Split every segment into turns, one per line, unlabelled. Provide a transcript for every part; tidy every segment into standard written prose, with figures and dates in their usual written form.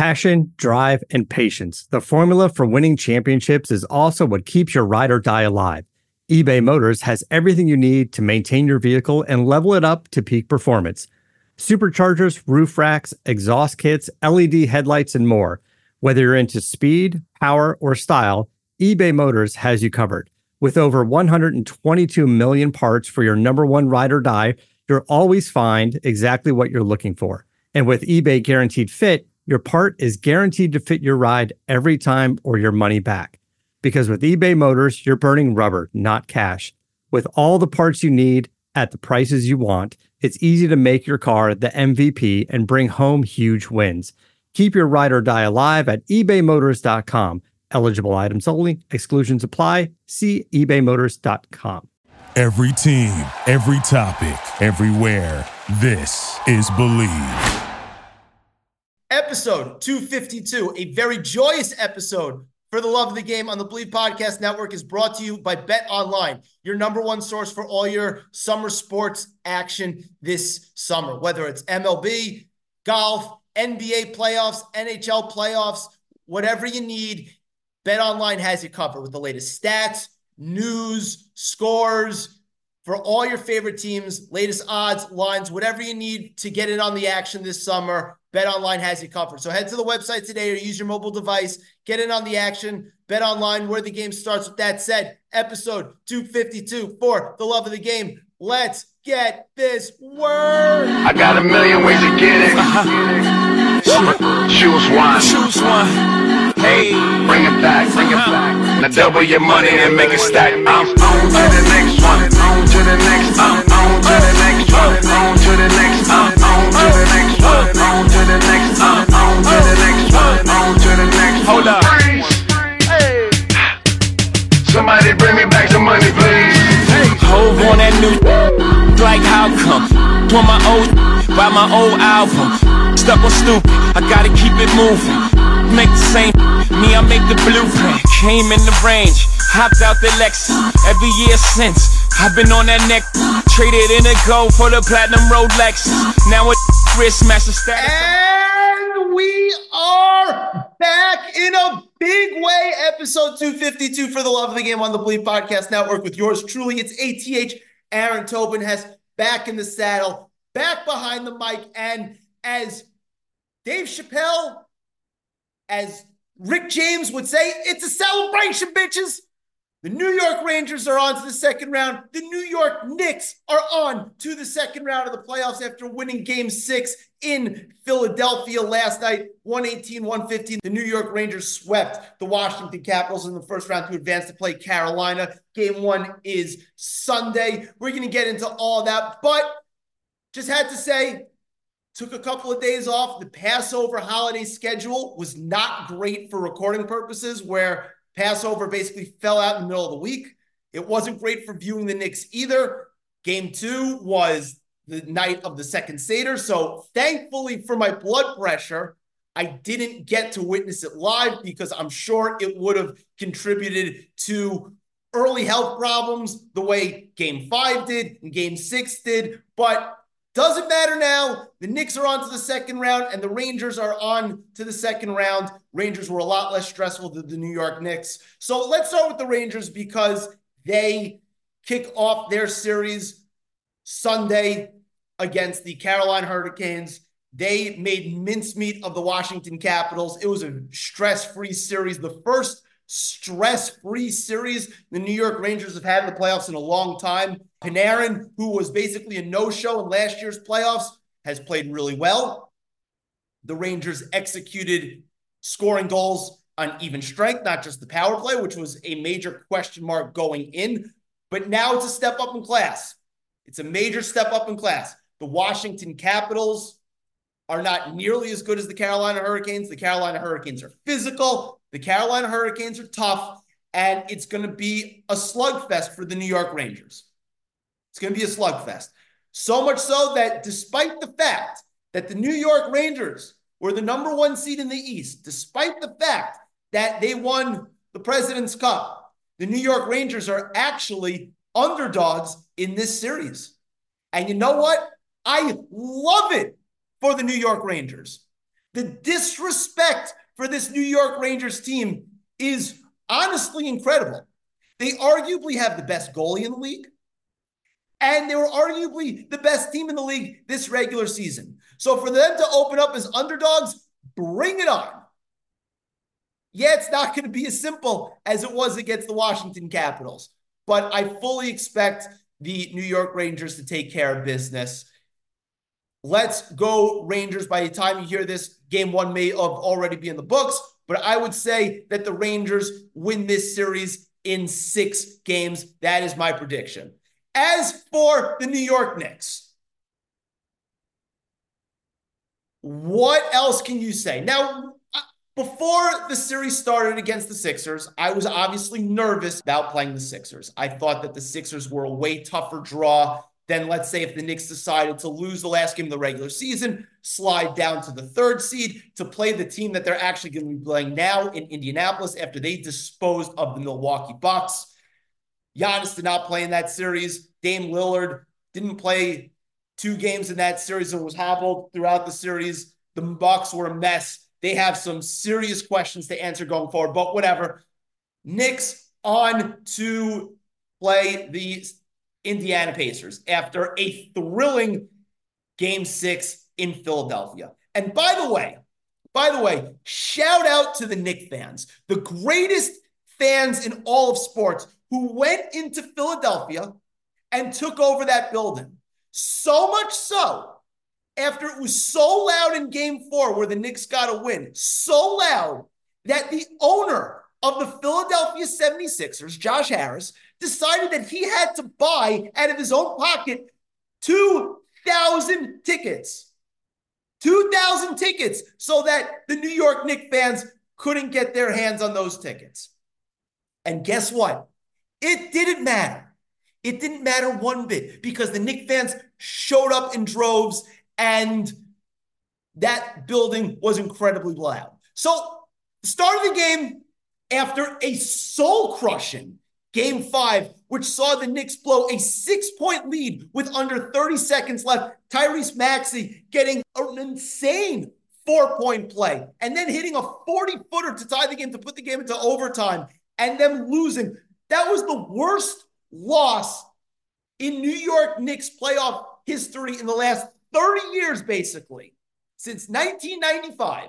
Passion, drive, and patience. The formula for winning championships is also what keeps your ride or die alive. eBay Motors has everything you need to maintain your vehicle and level it up to peak performance. Superchargers, roof racks, exhaust kits, LED headlights, and more. Whether you're into speed, power, or style, eBay Motors has you covered. With over 122 million parts for your number one ride or die, you'll always find exactly what you're looking for. And with eBay Guaranteed Fit, your part is guaranteed to fit your ride every time or your money back. Because with eBay Motors, you're burning rubber, not cash. With all the parts you need at the prices you want, it's easy to make your car the MVP and bring home huge wins. Keep your ride or die alive at ebaymotors.com. Eligible items only. Exclusions apply. See ebaymotors.com.
Every team, every topic, everywhere. This is Believe.
Episode 252, a very joyous episode for the love of the game on the Believe Podcast Network, is brought to you by Bet Online, your number one source for all your summer sports action this summer. Whether it's MLB, golf, NBA playoffs, NHL playoffs, whatever you need, Bet Online has you covered with the latest stats, news, scores for all your favorite teams, latest odds, lines, whatever you need to get in on the action this summer. Bet Online has you covered. So head to the website today or use your mobile device. Get in on the action. Bet Online, where the game starts. With that said, episode 252 for the love of the game. Let's get this word.
I got a million ways to get it. Choose one. Hey, bring it back. Now double your money and make it stack. I'm on to the next one. On to the next one. On to the next one. On to the next one. On to the next one. On to the next one. On to the next one. On to the next one. Hold up. Hey. Somebody bring me back some money, please.
Hove on that new like how come? Doing my old by my old album. Stuck on stupid, I gotta keep it moving. Make the same, me, I make the blueprint. Came in the range, hopped out the Lexus. Every year since, I've been on that neck. Traded in a gold for the platinum Rolex. Now a wrist master status.
And we are back in a big way. Episode 252 for the love of the game on the Believe Podcast Network with yours truly. It's ATH Aaron Tobin has back in the saddle, back behind the mic, and as Dave Chappelle, as Rick James would say, it's a celebration, bitches. The New York Rangers are on to the second round. The New York Knicks are on to the second round of the playoffs after winning Game 6 in Philadelphia last night, 118-115. The New York Rangers swept the Washington Capitals in the first round to advance to play Carolina. Game 1 is Sunday. We're going to get into all that, but just had to say, took a couple of days off. The Passover holiday schedule was not great for recording purposes, where Passover basically fell out in the middle of the week. It wasn't great for viewing the Knicks either. Game 2 was the night of the second Seder. So thankfully for my blood pressure, I didn't get to witness it live because I'm sure it would have contributed to early health problems the way Game 5 did and Game 6 did. But doesn't matter now. The Knicks are on to the second round and the Rangers are on to the second round. Rangers were a lot less stressful than the New York Knicks. So let's start with the Rangers because they kick off their series Sunday against the Carolina Hurricanes. They made mincemeat of the Washington Capitals. It was a stress-free series. The first stress-free series the New York Rangers have had in the playoffs in a long time. Panarin, who was basically a no-show in last year's playoffs, has played really well. The Rangers executed scoring goals on even strength, not just the power play, which was a major question mark going in. But now it's a step up in class. It's a major step up in class. The Washington Capitals are not nearly as good as the Carolina Hurricanes. The Carolina Hurricanes are physical. The Carolina Hurricanes are tough. And it's going to be a slugfest for the New York Rangers. It's going to be a slugfest. So much so that despite the fact that the New York Rangers were the number one seed in the East, despite the fact that they won the President's Cup, the New York Rangers are actually underdogs in this series. And you know what? I love it for the New York Rangers The disrespect for this New York Rangers team is honestly incredible. They arguably have the best goalie in the league, and they were arguably the best team in the league this regular season. So for them to open up as underdogs, bring it on. Yeah, it's not going to be as simple as it was against the Washington Capitals, but I fully expect the New York Rangers to take care of business. Let's go Rangers. By the time you hear this, game one may have already be in the books, but I would say that the Rangers win this series in 6 games. That is my prediction. As for the New York Knicks, what else can you say? Now, before the series started against the Sixers, I was obviously nervous about playing the Sixers. I thought that the Sixers were a way tougher draw than, let's say, if the Knicks decided to lose the last game of the regular season, slide down to the 3rd seed to play the team that they're actually going to be playing now in Indianapolis after they disposed of the Milwaukee Bucks. Giannis did not play in that series. Dame Lillard didn't play 2 games in that series and was hobbled throughout the series. The Bucks were a mess. They have some serious questions to answer going forward, but whatever. Knicks on to play the Indiana Pacers after a thrilling Game 6 in Philadelphia. And by the way, shout out to the Knicks fans, the greatest fans in all of sports, who went into Philadelphia and took over that building. So much so, after it was so loud in Game 4 where the Knicks got a win, so loud that the owner of the Philadelphia 76ers, Josh Harris, decided that he had to buy out of his own pocket 2,000 tickets. 2,000 tickets so that the New York Knicks fans couldn't get their hands on those tickets. And guess what? It didn't matter. It didn't matter one bit because the Knicks fans showed up in droves and that building was incredibly loud. So, the start of the game, after a soul-crushing Game 5, which saw the Knicks blow a 6-point lead with under 30 seconds left, Tyrese Maxey getting an insane 4-point play and then hitting a 40-footer to tie the game, to put the game into overtime, and them losing. That was the worst loss in New York Knicks playoff history in the last 30 years, basically, since 1995.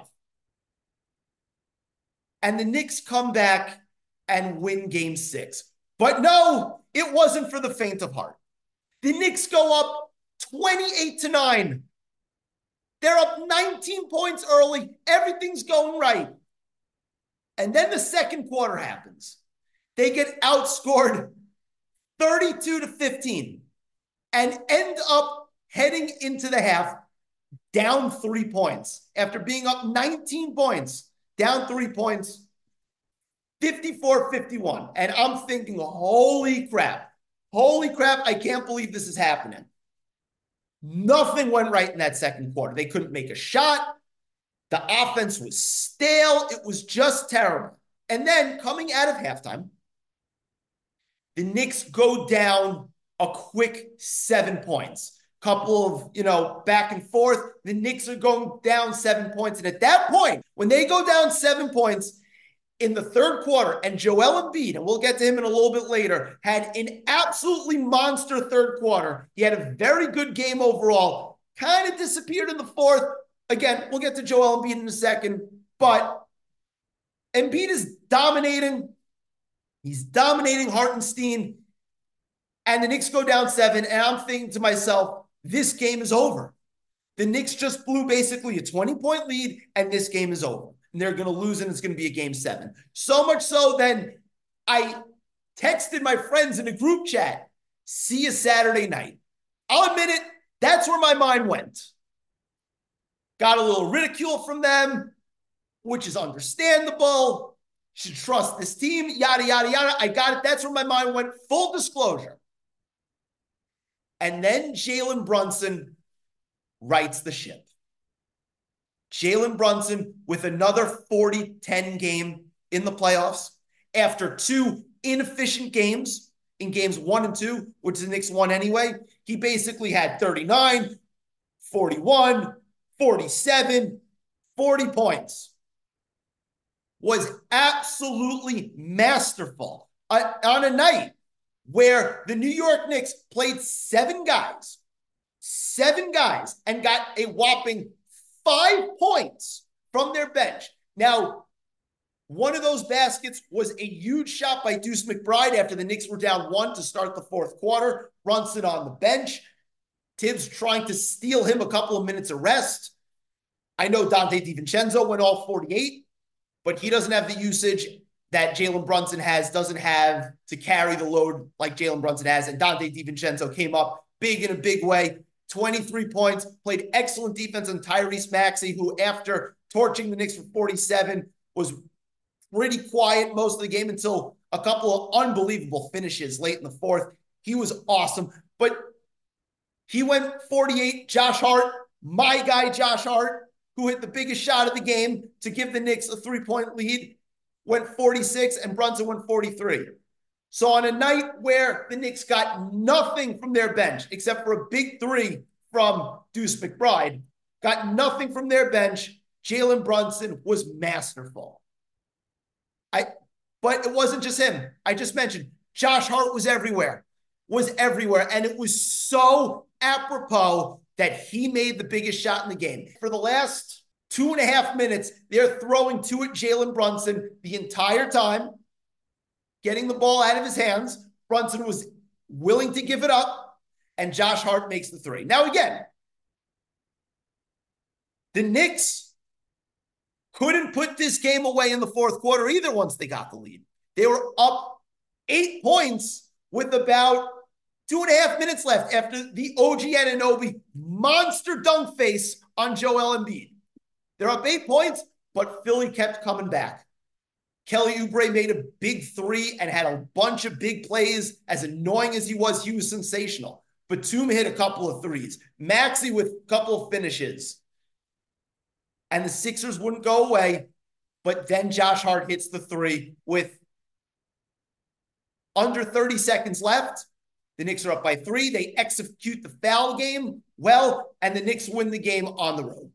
And the Knicks come back and win Game 6. But no, it wasn't for the faint of heart. The Knicks go up 28-9. They're up 19 points early. Everything's going right. And then the second quarter happens. They get outscored 32-15 and end up heading into the half down 3 points. After being up 19 points, down 3 points, 54-51. And I'm thinking, holy crap, I can't believe this is happening. Nothing went right in that second quarter. They couldn't make a shot. The offense was stale. It was just terrible. And then coming out of halftime, the Knicks go down a quick 7 points. Couple of, back and forth. The Knicks are going down 7 points. And at that point, when they go down 7 points in the third quarter, and Joel Embiid, and we'll get to him in a little bit later, had an absolutely monster third quarter. He had a very good game overall. Kind of disappeared in the fourth. Again, we'll get to Joel Embiid in a second. But Embiid is dominating. He's dominating Hartenstein. And the Knicks go down 7. And I'm thinking to myself, this game is over. The Knicks just blew basically a 20-point lead, and this game is over. And they're going to lose, and it's going to be a Game 7. So much so, then I texted my friends in a group chat, see you Saturday night. I'll admit it, that's where my mind went. Got a little ridicule from them, which is understandable. Should trust this team, yada, yada, yada. I got it. That's where my mind went. Full disclosure. And then Jalen Brunson rights the ship. Jalen Brunson with another 40-10 game in the playoffs after 2 inefficient games in games 1 and 2, which the Knicks won anyway. He basically had 39, 41, 47, 40 points was absolutely masterful on a night where the New York Knicks played seven guys, and got a whopping 5 points from their bench. Now, one of those baskets was a huge shot by Deuce McBride after the Knicks were down 1 to start the fourth quarter. Brunson on the bench. Tibbs trying to steal him a couple of minutes of rest. I know Dante DiVincenzo went all 48, but he doesn't have the usage that Jalen Brunson doesn't have to carry the load like Jalen Brunson has. And Dante DiVincenzo came up big in a big way. 23 points, played excellent defense on Tyrese Maxey, who after torching the Knicks for 47 was pretty quiet most of the game until a couple of unbelievable finishes late in the fourth. He was awesome, but he went 48. Josh Hart, my guy Josh Hart, who hit the biggest shot of the game to give the Knicks a 3-point lead, went 46, and Brunson went 43. So on a night where the Knicks got nothing from their bench, except for a big three from Deuce McBride, got nothing from their bench, Jalen Brunson was masterful. But it wasn't just him. I just mentioned Josh Hart was everywhere, and it was so apropos that he made the biggest shot in the game. For the last 2.5 minutes, they're throwing to it Jalen Brunson the entire time, getting the ball out of his hands. Brunson was willing to give it up, and Josh Hart makes the three. Now, again, the Knicks couldn't put this game away in the fourth quarter either once they got the lead. They were up 8 points with about 2.5 minutes left after the OG Anunoby monster dunk face on Joel Embiid. They're up 8 points, but Philly kept coming back. Kelly Oubre made a big three and had a bunch of big plays. As annoying as he was sensational. Batum hit a couple of threes. Maxey with a couple of finishes. And the Sixers wouldn't go away, but then Josh Hart hits the three with under 30 seconds left. The Knicks are up by 3. They execute the foul game well, and the Knicks win the game on the road.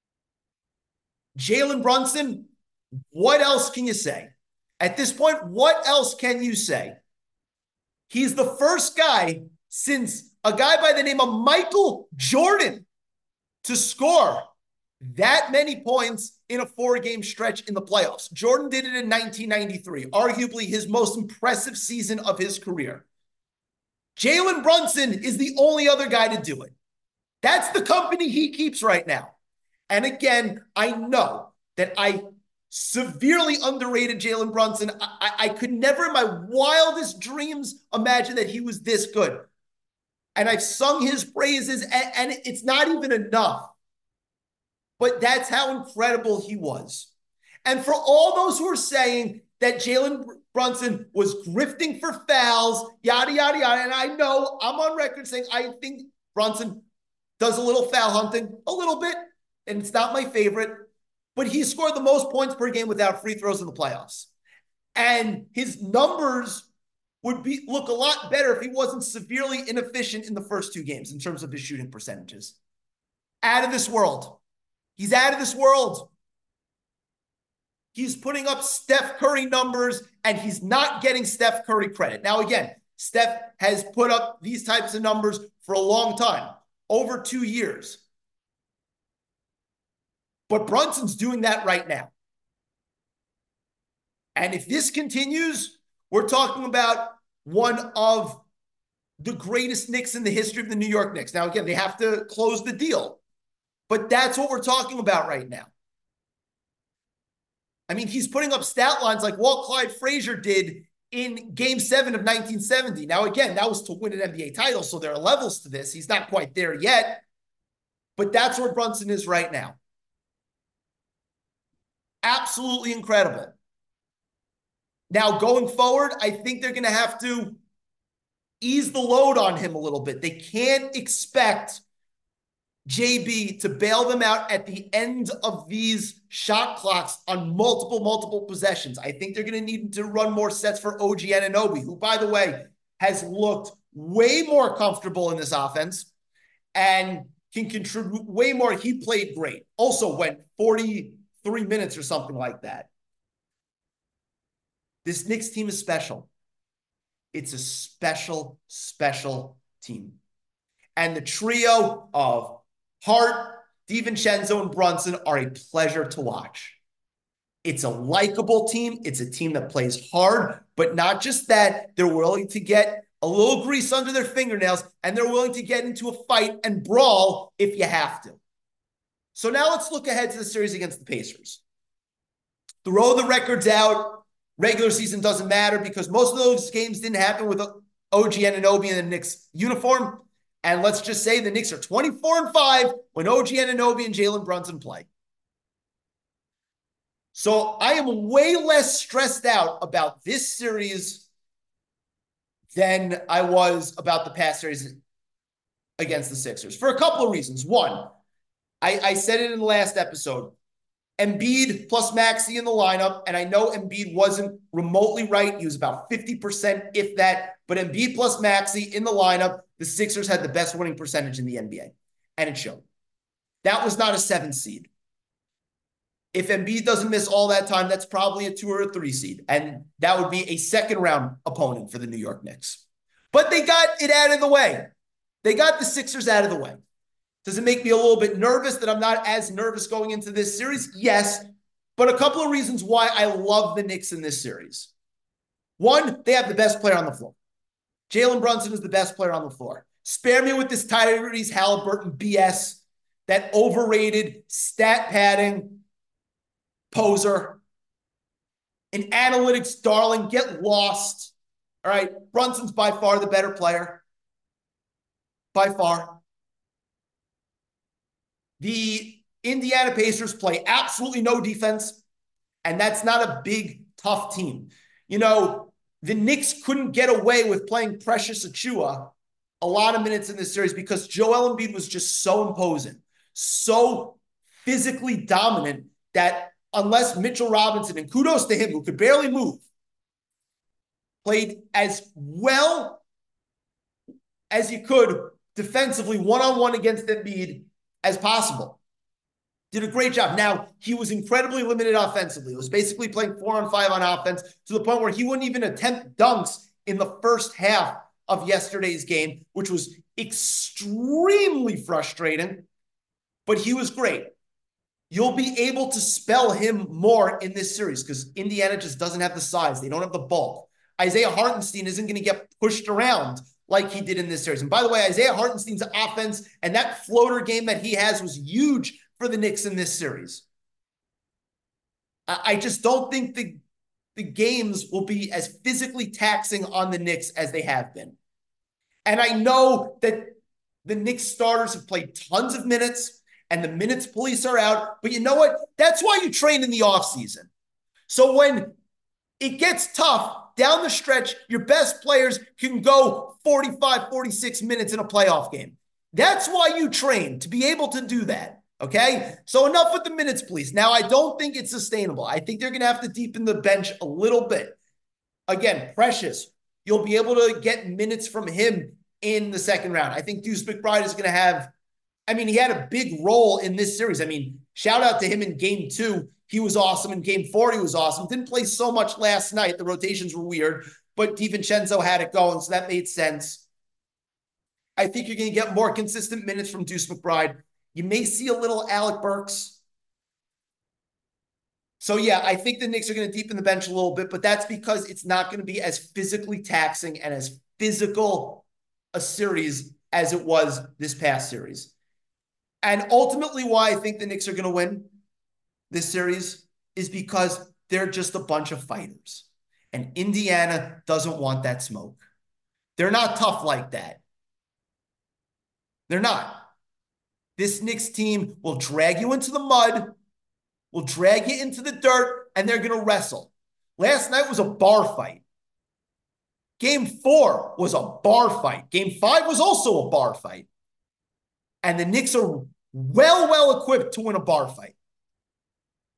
Jalen Brunson, what else can you say? At this point, what else can you say? He's the first guy since a guy by the name of Michael Jordan to score that many points in a 4-game stretch in the playoffs. Jordan did it in 1993, arguably his most impressive season of his career. Jalen Brunson is the only other guy to do it. That's the company he keeps right now. And again, I know that I severely underrated Jalen Brunson. I could never in my wildest dreams imagine that he was this good. And I've sung his praises, and it's not even enough. But that's how incredible he was. And for all those who are saying that Jalen Brunson was grifting for fouls, yada, yada, yada, and I know I'm on record saying I think Brunson does a little foul hunting, a little bit, and it's not my favorite, but he scored the most points per game without free throws in the playoffs. And his numbers would look a lot better if he wasn't severely inefficient in the first 2 games in terms of his shooting percentages. Out of this world. He's out of this world. He's putting up Steph Curry numbers, and he's not getting Steph Curry credit. Now, again, Steph has put up these types of numbers for a long time, over 2 years. But Brunson's doing that right now. And if this continues, we're talking about one of the greatest Knicks in the history of the New York Knicks. Now, again, they have to close the deal. But that's what we're talking about right now. I mean, he's putting up stat lines like Walt Clyde Frazier did in Game 7 of 1970. Now, again, that was to win an NBA title, so there are levels to this. He's not quite there yet, but that's where Brunson is right now. Absolutely incredible. Now, going forward, I think they're going to have to ease the load on him a little bit. They can't expect JB to bail them out at the end of these shot clocks on multiple possessions. I think they're going to need to run more sets for OG Anunoby, who, by the way, has looked way more comfortable in this offense and can contribute way more. He played great. Also went 40 3 minutes or something like that. This Knicks team is special. It's a special, special team. And the trio of Hart, DiVincenzo, and Brunson are a pleasure to watch. It's a likable team. It's a team that plays hard, but not just that. They're willing to get a little grease under their fingernails, and they're willing to get into a fight and brawl if you have to. So now let's look ahead to the series against the Pacers. Throw the records out. Regular season doesn't matter because most of those games didn't happen with OG Anunoby in the Knicks uniform. And let's just say the Knicks are 24-5 when OG Anunoby and Jalen Brunson play. So I am way less stressed out about this series than I was about the past series against the Sixers for a couple of reasons. One, I said it in the last episode. Embiid plus Maxey in the lineup, and I know Embiid wasn't remotely right. He was about 50%, if that. But Embiid plus Maxey in the lineup, the Sixers had the best winning percentage in the NBA, and it showed. That was not a 7 seed. If Embiid doesn't miss all that time, that's probably a 2 or a 3 seed, and that would be a second-round opponent for the New York Knicks. But they got it out of the way. They got the Sixers out of the way. Does it make me a little bit nervous that I'm not as nervous going into this series? Yes, but a couple of reasons why I love the Knicks in this series. One, they have the best player on the floor. Jalen Brunson is the best player on the floor. Spare me with this Tyrese Halliburton BS, that overrated stat padding poser, an analytics darling, get lost. All right, Brunson's by far the better player. By far. The Indiana Pacers play absolutely no defense, and that's not a big, tough team. You know, the Knicks couldn't get away with playing Precious Achiuwa a lot of minutes in this series because Joel Embiid was just so imposing, so physically dominant that unless Mitchell Robinson, and kudos to him, who could barely move, played as well as you could defensively one-on-one against Embiid as possible. Did a great job. Now, he was incredibly limited offensively. He was basically playing 4-on-5 on offense to the point where he wouldn't even attempt dunks in the first half of yesterday's game, which was extremely frustrating, but he was great. You'll be able to spell him more in this series because Indiana just doesn't have the size. They don't have the bulk. Isaiah Hartenstein isn't going to get pushed around like he did in this series. And by the way, Isaiah Hartenstein's offense and that floater game that he has was huge for the Knicks in this series. I just don't think the games will be as physically taxing on the Knicks as they have been. And I know that the Knicks starters have played tons of minutes and the minutes police are out, but you know what? That's why you train in the offseason. So when it gets tough, down the stretch, your best players can go 45, 46 minutes in a playoff game. That's why you train, to be able to do that, okay? So enough with the minutes, please. Now, I don't think it's sustainable. I think they're going to have to deepen the bench a little bit. Again, Precious, you'll be able to get minutes from him in the second round. I think Deuce McBride is going to have, he had a big role in this series. Shout out to him in game 2. He was awesome. In game 4, he was awesome. Didn't play so much last night. The rotations were weird, but DiVincenzo had it going, so that made sense. I think you're going to get more consistent minutes from Deuce McBride. You may see a little Alec Burks. So, yeah, I think the Knicks are going to deepen the bench a little bit, but that's because it's not going to be as physically taxing and as physical a series as it was this past series. And ultimately why I think the Knicks are going to win this series is because they're just a bunch of fighters. And Indiana doesn't want that smoke. They're not tough like that. They're not. This Knicks team will drag you into the mud, will drag you into the dirt, and they're going to wrestle. Last night was a bar fight. Game 4 was a bar fight. Game 5 was also a bar fight. And the Knicks are well equipped to win a bar fight.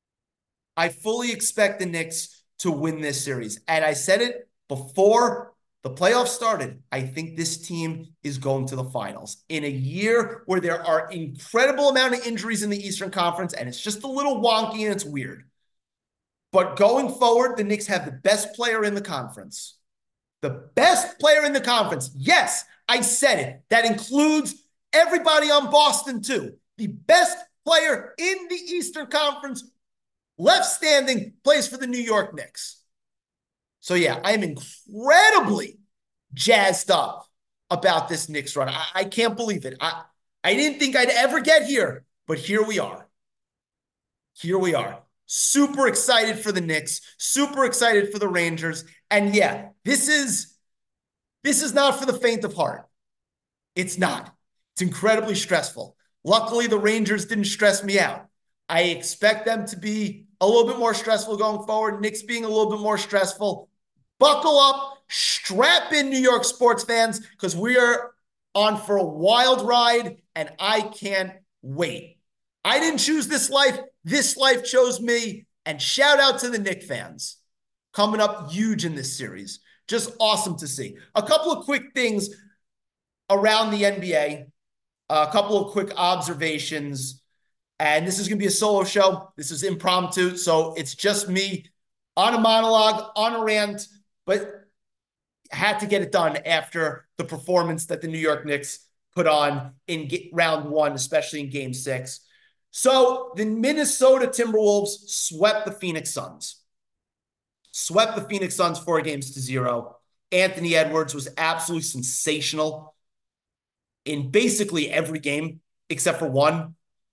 I fully expect the Knicks to win this series. And I said it before the playoffs started, I think this team is going to the finals. In a year where there are incredible amount of injuries in the Eastern Conference, and it's just a little wonky and it's weird. But going forward, the Knicks have the best player in the conference. The best player in the conference. Yes, I said it. That includes everybody on Boston too. The best player in the Eastern Conference, left standing, plays for the New York Knicks. So yeah, I am incredibly jazzed up about this Knicks run. I can't believe it. I didn't think I'd ever get here, but here we are. Here we are. Super excited for the Knicks, super excited for the Rangers. And yeah, this is not for the faint of heart. It's not. It's incredibly stressful. Luckily, the Rangers didn't stress me out. I expect them to be a little bit more stressful going forward. Knicks being a little bit more stressful. Buckle up, strap in, New York sports fans, because we are on for a wild ride, and I can't wait. I didn't choose this life. This life chose me. And shout out to the Knicks fans. Coming up huge in this series. Just awesome to see. A couple of quick things around the NBA. A couple of quick observations. And this is going to be a solo show. This is impromptu. So it's just me on a monologue, on a rant, but had to get it done after the performance that the New York Knicks put on in round one, especially in game 6. So the Minnesota Timberwolves swept the Phoenix Suns. Swept the Phoenix Suns 4-0. Anthony Edwards was absolutely sensational in basically every game except for one.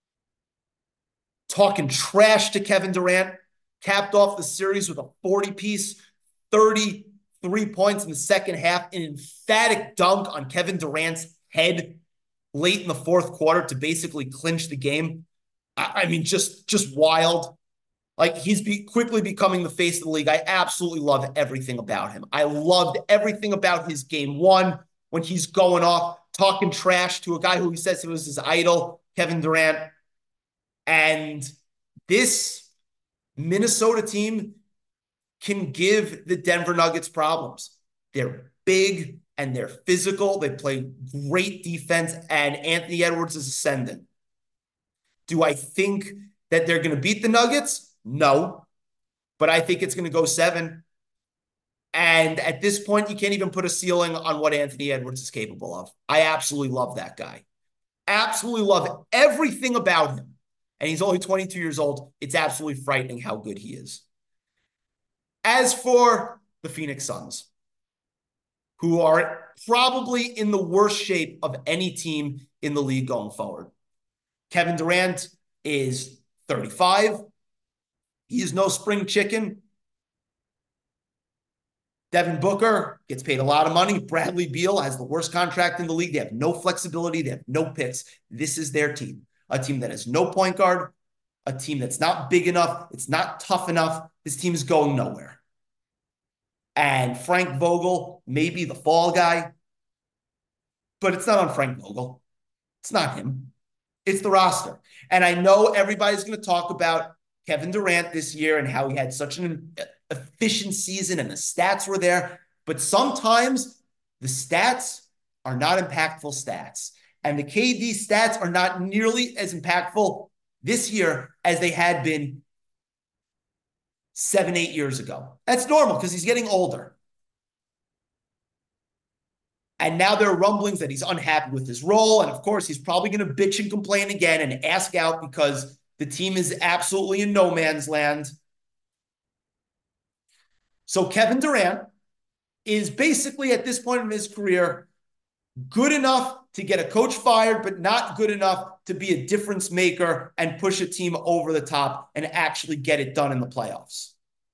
Talking trash to Kevin Durant. Capped off the series with a 40-piece, 33 points in the second half, an emphatic dunk on Kevin Durant's head late in the fourth quarter to basically clinch the game. I mean, just wild. Like, he's quickly becoming the face of the league. I absolutely love everything about him. I loved everything about his game one when he's going off, talking trash to a guy who he says was his idol, Kevin Durant. And this Minnesota team can give the Denver Nuggets problems. They're big and they're physical. They play great defense, and Anthony Edwards is ascendant. Do I think that they're going to beat the Nuggets? No. But I think it's going to go 7. And at this point, you can't even put a ceiling on what Anthony Edwards is capable of. I absolutely love that guy. Absolutely love everything about him. And he's only 22 years old. It's absolutely frightening how good he is. As for the Phoenix Suns, who are probably in the worst shape of any team in the league going forward. Kevin Durant is 35. He is no spring chicken. Devin Booker gets paid a lot of money. Bradley Beal has the worst contract in the league. They have no flexibility. They have no picks. This is their team. A team that has no point guard. A team that's not big enough. It's not tough enough. This team is going nowhere. And Frank Vogel may be the fall guy, but it's not on Frank Vogel. It's not him. It's the roster. And I know everybody's going to talk about Kevin Durant this year and how he had such an efficient season and the stats were there. But sometimes the stats are not impactful stats. And the KD stats are not nearly as impactful this year as they had been 7-8 years ago. That's normal because he's getting older. And now there are rumblings that he's unhappy with his role. And of course, he's probably going to bitch and complain again and ask out because the team is absolutely in no man's land. So Kevin Durant is basically at this point in his career good enough to get a coach fired, but not good enough to be a difference maker and push a team over the top and actually get it done in the playoffs.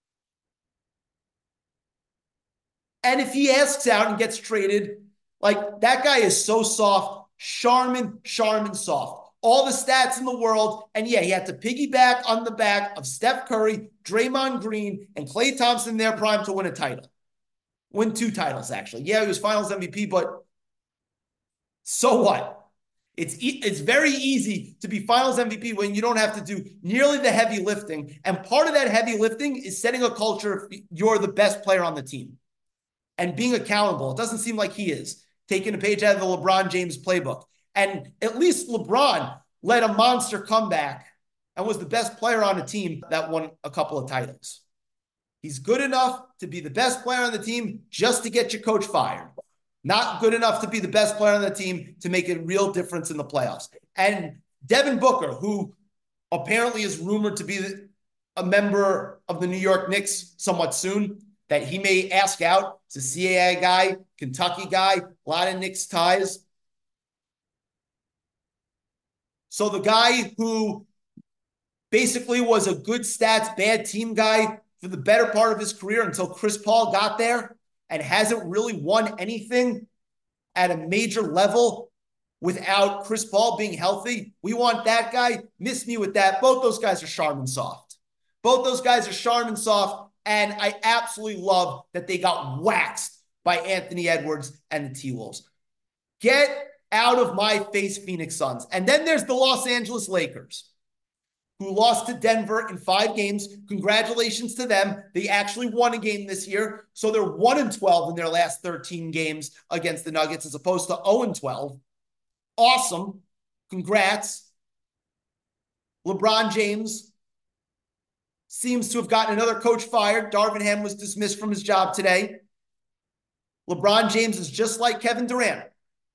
And if he asks out and gets traded, like, that guy is so soft, Charmin soft. All the stats in the world. And yeah, he had to piggyback on the back of Steph Curry, Draymond Green, and Klay Thompson in their prime to win a title. Win 2 titles, actually. Yeah, he was finals MVP, but so what? It's very easy to be finals MVP when you don't have to do nearly the heavy lifting. And part of that heavy lifting is setting a culture if you're the best player on the team. and being accountable. It doesn't seem like he is taking a page out of the LeBron James playbook. And at least LeBron led a monster comeback and was the best player on a team that won a couple of titles. He's good enough to be the best player on the team just to get your coach fired. Not good enough to be the best player on the team to make a real difference in the playoffs. And Devin Booker, who apparently is rumored to be a member of the New York Knicks somewhat soon, that he may ask out. It's a CAA guy, Kentucky guy, a lot of Knicks ties. So the guy who basically was a good stats, bad team guy for the better part of his career until Chris Paul got there and hasn't really won anything at a major level without Chris Paul being healthy. We want that guy. Miss me with that. Both those guys are Charmin soft. Both those guys are Charmin soft, and I absolutely love that they got waxed by Anthony Edwards and the T-Wolves. Get out of my face, Phoenix Suns. And then there's the Los Angeles Lakers, who lost to Denver in 5 games. Congratulations to them. They actually won a game this year, so they're 1-12 in their last 13 games against the Nuggets as opposed to 0-12. Awesome. Congrats. LeBron James seems to have gotten another coach fired. Darvin Ham was dismissed from his job today. LeBron James is just like Kevin Durant.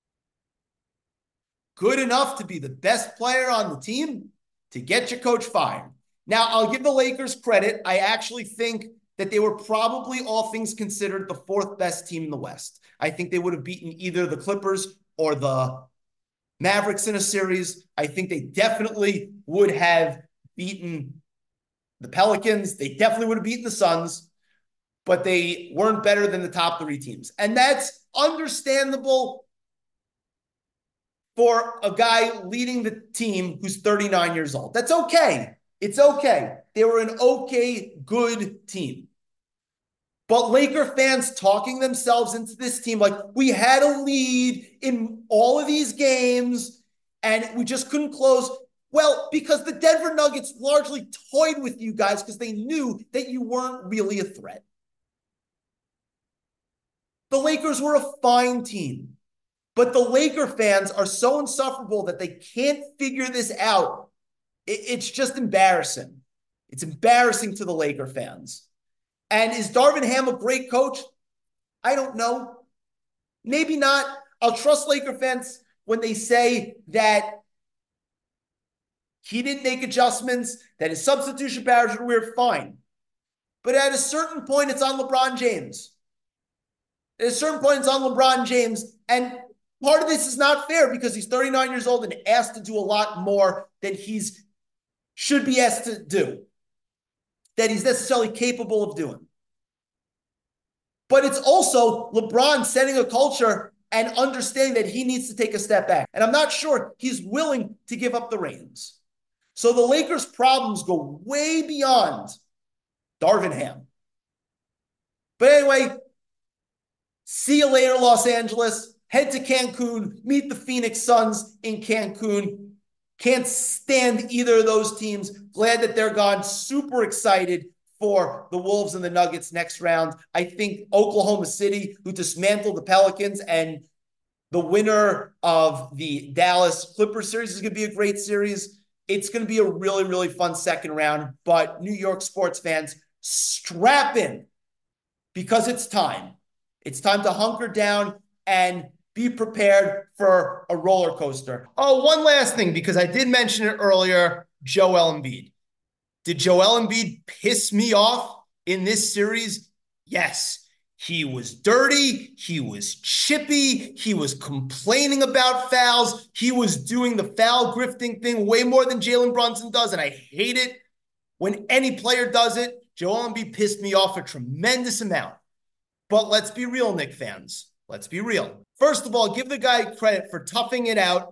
Good enough to be the best player on the team to get your coach fired. Now, I'll give the Lakers credit. I actually think that they were probably, all things considered, the 4th best team in the West. I think they would have beaten either the Clippers or the Mavericks in a series. I think they definitely would have beaten the Pelicans. They definitely would have beaten the Suns, but they weren't better than the top 3 teams. And that's understandable for a guy leading the team who's 39 years old. That's okay. It's okay. They were an okay, good team. But Laker fans talking themselves into this team like, we had a lead in all of these games and we just couldn't close. Well, because the Denver Nuggets largely toyed with you guys because they knew that you weren't really a threat. The Lakers were a fine team. But the Laker fans are so insufferable that they can't figure this out. It's just embarrassing. It's embarrassing to the Laker fans. And is Darvin Ham a great coach? I don't know. Maybe not. I'll trust Laker fans when they say that he didn't make adjustments, that his substitution patterns were weird, fine. But at a certain point, it's on LeBron James. At a certain point, it's on LeBron James. And part of this is not fair because he's 39 years old and asked to do a lot more than he's should be asked to do, that he's necessarily capable of doing. But it's also LeBron setting a culture and understanding that he needs to take a step back. And I'm not sure he's willing to give up the reins. So the Lakers' problems go way beyond Darvin Ham. But anyway, see you later, Los Angeles. Head to Cancun, meet the Phoenix Suns in Cancun. Can't stand either of those teams. Glad that they're gone. Super excited for the Wolves and the Nuggets next round. I think Oklahoma City, who dismantled the Pelicans, and the winner of the Dallas Clippers series is going to be a great series. It's going to be a really, really fun second round. But New York sports fans, strap in because it's time. It's time to hunker down and be prepared for a roller coaster. Oh, one last thing, because I did mention it earlier, Joel Embiid. Did Joel Embiid piss me off in this series? Yes. He was dirty. He was chippy. He was complaining about fouls. He was doing the foul grifting thing way more than Jalen Brunson does, and I hate it when any player does it. Joel Embiid pissed me off a tremendous amount. But let's be real, Knicks fans. Let's be real. First of all, give the guy credit for toughing it out.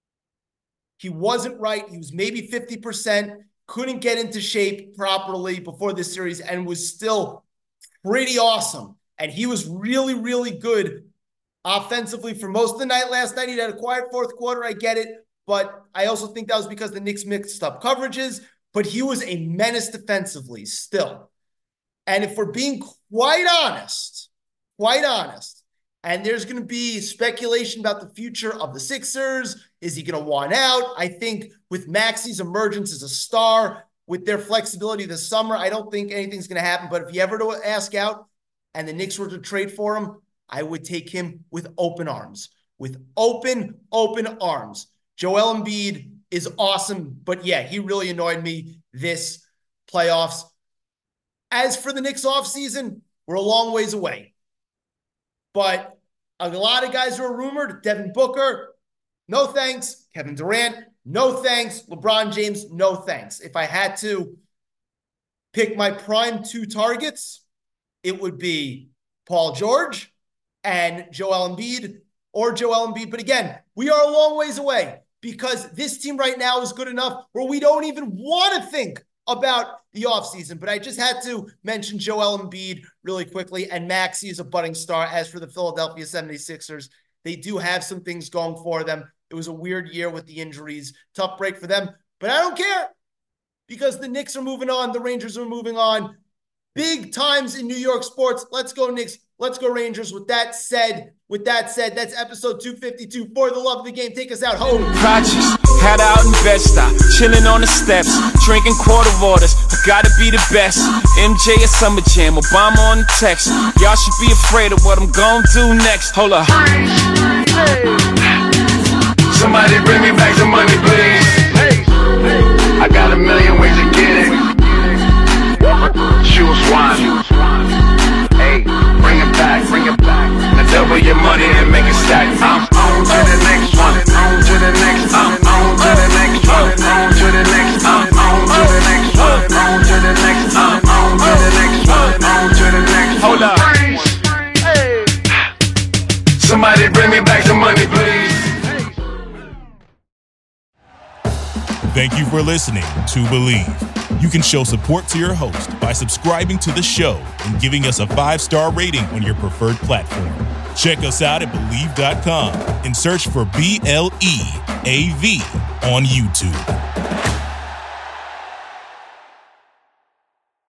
He wasn't right. He was maybe 50%, couldn't get into shape properly before this series, and was still pretty awesome. And he was really, really good offensively for most of the night last night. He had a quiet fourth quarter. I get it. But I also think that was because the Knicks mixed up coverages. But he was a menace defensively still. And if we're being quite honest, quite honest, and there's going to be speculation about the future of the Sixers. Is he going to want out? I think with Maxey's emergence as a star, with their flexibility this summer, I don't think anything's going to happen. But if he ever to ask out and the Knicks were to trade for him, I would take him with open arms. With open arms. Joel Embiid is awesome, but yeah, he really annoyed me this playoffs. As for the Knicks offseason, we're a long ways away. But a lot of guys are rumored. Devin Booker, no thanks. Kevin Durant, no thanks. LeBron James, no thanks. If I had to pick my prime 2 targets, it would be Paul George and Joel Embiid, or Joel Embiid. But again, we are a long ways away because this team right now is good enough where we don't even want to think about the offseason. But I just had to mention Joel Embiid really quickly, and Maxey is a budding star. As for the Philadelphia 76ers, they do have some things going for them. It was a weird year with the injuries. Tough break for them. But I don't care because the Knicks are moving on. The Rangers are moving on. Big times in New York sports. Let's go Knicks. Let's go Rangers. With that said, that's episode 252 for the love of the game. Take us out home.
Projects, had out in Bed-Stuy, chilling on the steps, drinking quarter waters. I gotta be the best. MJ at Summer Jam, Obama on the text. Y'all should be afraid of what I'm gonna do next. Hold up.
Somebody bring me back some money, please. I got a million ways to get it. Shoe swine. Hey, bring it back. Now double your money and make it stack. I'm on to the next one. On to the next. I'm on to the next one. On to the next. I'm on to the next one. On to the next. I'm on to the next one. On to the next.
Hold up.
Somebody bring me back some money, please.
Thank you for listening to Believe. You can show support to your host by subscribing to the show and giving us a 5-star rating on your preferred platform. Check us out at Believe.com and search for BLEAV on YouTube.